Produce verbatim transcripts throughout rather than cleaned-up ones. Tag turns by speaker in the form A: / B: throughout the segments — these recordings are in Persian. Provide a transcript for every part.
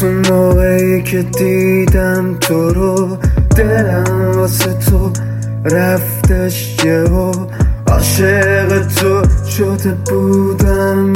A: تو موقعی که دیدم تو رو دلم واسه تو رفتش یهو عاشق تو شده بودم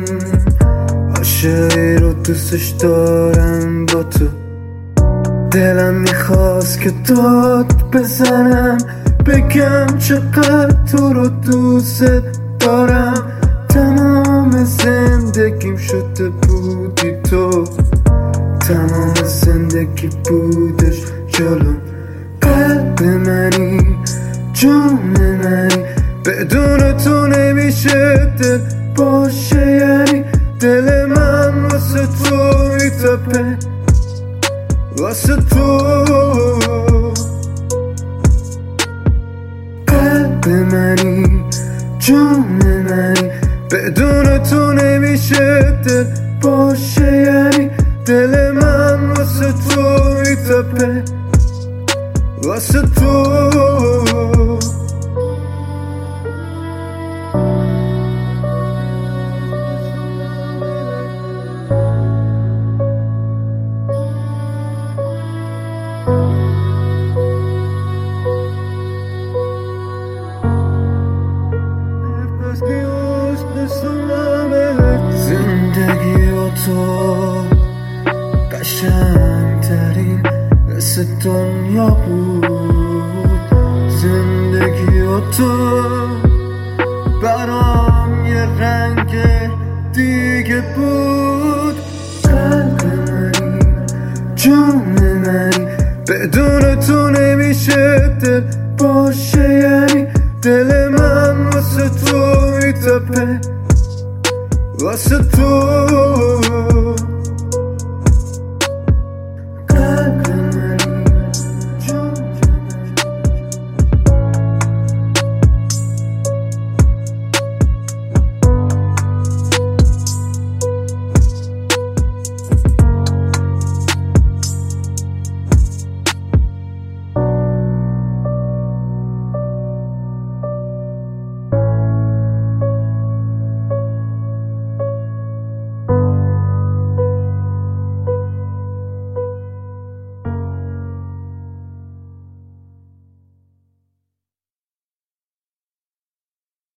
A: عاشقی رو دوستش دارم با تو دلم میخواست که داد بزنم بگم چقدر تو رو دوست دارم تمام زندگیم شده بودی تو تمام زندگی بودش جلوم قلب منی جون منی بدون تو نمیشه دل باشه یعنی دل من واسه تو میتپه واسه تو قلب منی جون منی بدون تو نمیشه دل باشه یعنی دل من واسه تو میتپه واسه تو زندگی و تو قشنگترین مثل دنیا بود زندگی و تو برام یه رنگ دیگه بود قلب منی جون منی بدون تو نمیشه دل باشه یعنی دل من واسه تو میتپه واسه تو